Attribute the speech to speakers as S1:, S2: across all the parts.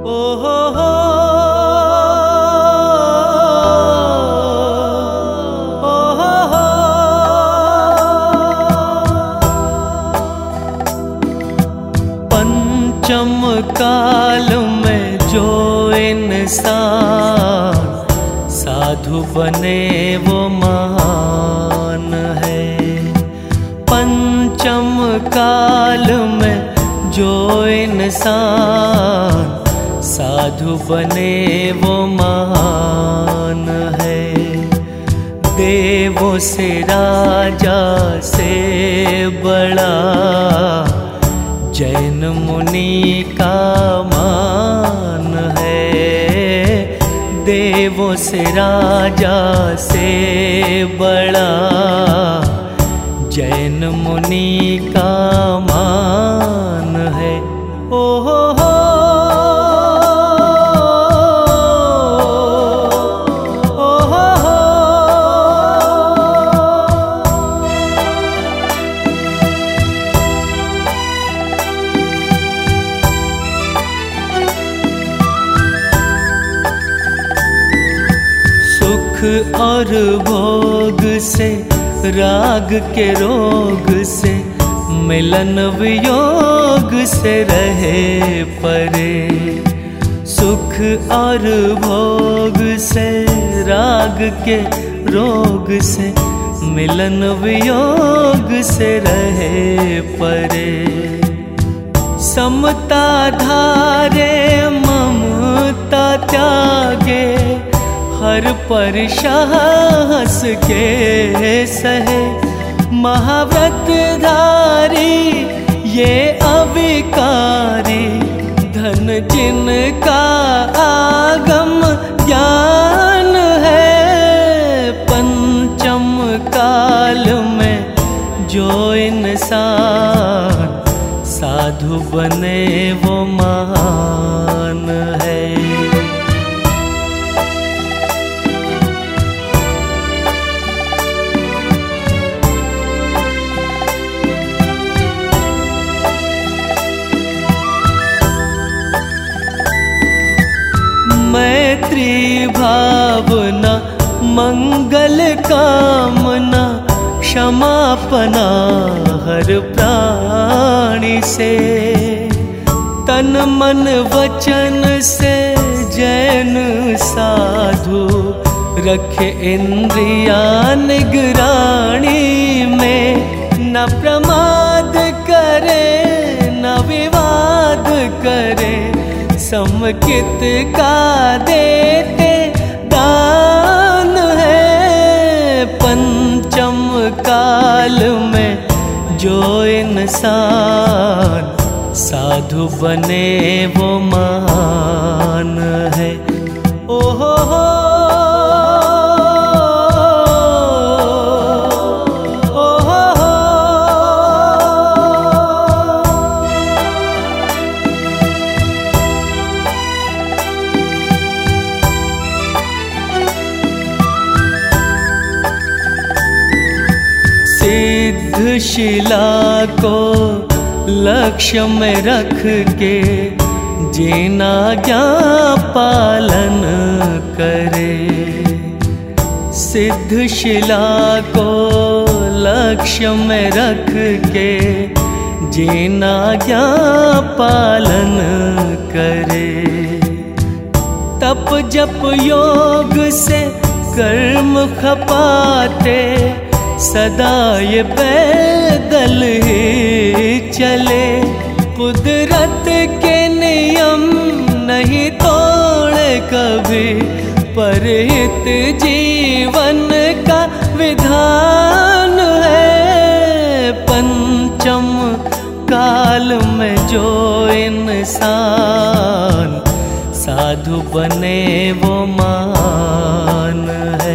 S1: पंचम काल में जो इंसान साधु बने वो महान है। पंचम काल में जो इंसान साधु बने वो महान है। देवों से राजा से बड़ा जैन मुनि का मान है। देवों से राजा से बड़ा जैन मुनि का मान है। ओ हो और भोग से राग के रोग से मिलन वियोग से रहे परे। सुख और भोग से राग के रोग से मिलन वियोग से रहे परे। समता धारे ममता त्यागे हर पर साहस के सहे। महाव्रत धारी ये अविकारी धन जिनका आगम ज्ञान है। पंचम काल में जो इंसान साधु बने वो महान है। मैत्री भावना मंगल कामना क्षमापना हर प्राणी से। तन मन वचन से जैन साधु रखे इंद्रिया निगरानी में। न प्रमाद करे न विवाद करे समकित का देते दान है। पंचम काल में जो इंसान साधु बने वो महान है। ओ हो शिला को लक्ष्य में रख के जीना ज्ञा पालन करे। सिद्ध शिला को लक्ष्य में रख के जीना ज्ञा पालन करे। तप जप योग से कर्म खपाते सदा ये पैदल ही चले। कुदरत के नियम नहीं तोड़े कभी परहित जीवन का विधान है। पंचम काल में जो इंसान साधु बने वो महान है।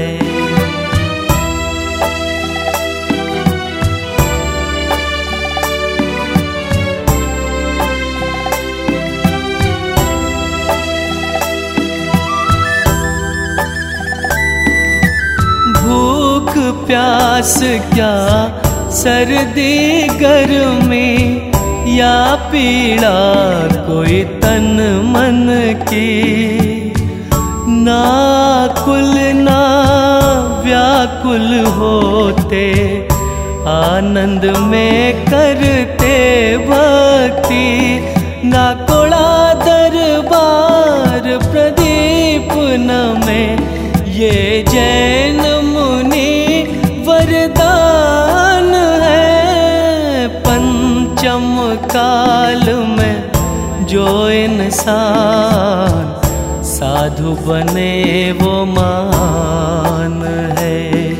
S1: प्यास क्या सर्दी गर्मी या पीड़ा कोई तन मन की, ना कुल ना व्याकुल होते, आनंद में करते भक्ति। ना कोड़ा दरबार प्रदीप न में, ये जैन मुनि वरदान है। पंचम काल में जो इंसान साधु बने वो मान है।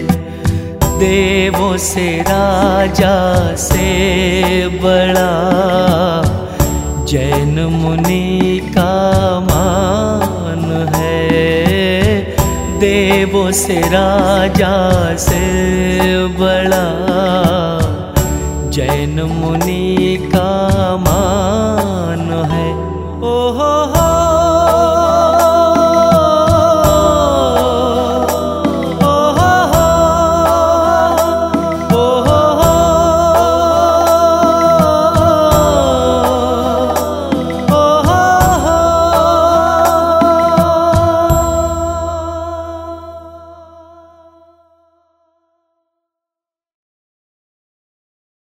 S1: देवों से राजा से बड़ा जैन मुनि का मान है। देवों से राजा से बड़ा जैन मुनि का